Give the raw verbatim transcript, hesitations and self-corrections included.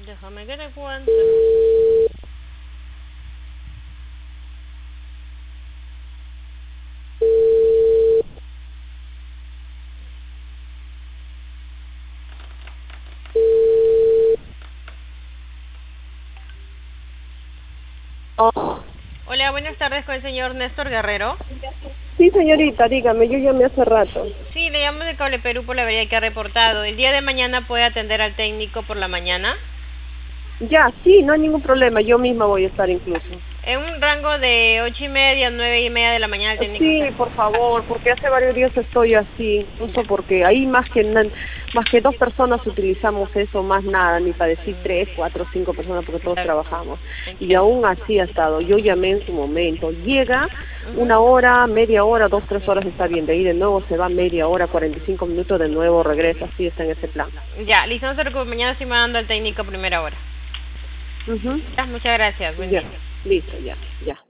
Déjame que te cuente. Oh, Hola, buenas tardes con el señor Néstor Guerrero. sí, señorita, dígame, yo llamé hace rato. Sí, le llamo de Cable Perú por la avería que ha reportado. El día de mañana puede atender al técnico por la mañana. Ya, sí, no hay ningún problema, yo misma voy a estar incluso. En un rango de ocho y media, nueve y media de la mañana el técnico Sí, está. por favor, porque hace varios días estoy así, Ya. incluso porque ahí más que na- más que dos personas utilizamos eso, más nada, ni para decir tres, cuatro, cinco personas, porque todos Claro, trabajamos. Y entiendo. aún así ha estado, yo llamé en su momento, llega Ujú. una hora, media hora, dos, tres horas está bien, de ahí de nuevo se va media hora, cuarenta y cinco minutos, de nuevo regresa, así está en ese plan. Ya, listo, no se preocupe, mañana estoy mandando al técnico a primera hora. Ujú. Ya, muchas gracias, buen Ya, día. listo, ya, ya.